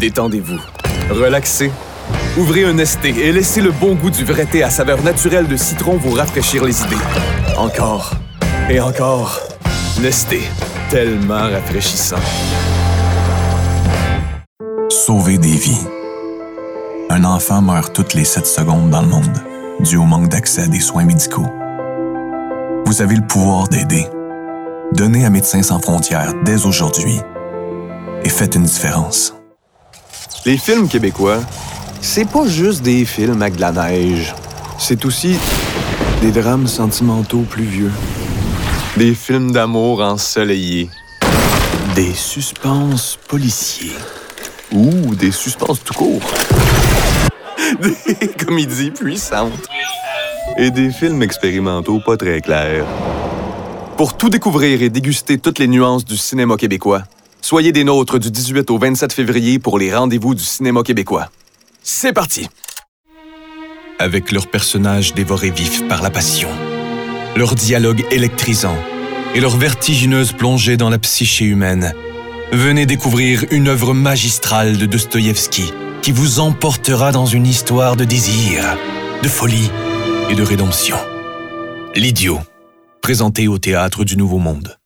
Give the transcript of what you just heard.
Détendez-vous, relaxez, ouvrez un Nesté et laissez le bon goût du vrai thé à saveur naturelle de citron vous rafraîchir les idées. Encore et encore. Nesté, tellement rafraîchissant. Sauver des vies. Un enfant meurt toutes les 7 secondes dans le monde, dû au manque d'accès à des soins médicaux. Vous avez le pouvoir d'aider. Donnez à Médecins sans frontières dès aujourd'hui et faites une différence. Les films québécois, c'est pas juste des films avec de la neige. C'est aussi des drames sentimentaux pluvieux. Des films d'amour ensoleillés. Des suspens policiers. Ou des suspens tout court. Des comédies puissantes. Et des films expérimentaux pas très clairs. Pour tout découvrir et déguster toutes les nuances du cinéma québécois, soyez des nôtres du 18 au 27 février pour les rendez-vous du cinéma québécois. C'est parti! Avec leurs personnages dévorés vifs par la passion, leur dialogue électrisant et leur vertigineuse plongée dans la psyché humaine, venez découvrir une œuvre magistrale de Dostoïevski qui vous emportera dans une histoire de désir, de folie et de rédemption. L'Idiot, présenté au Théâtre du Nouveau Monde.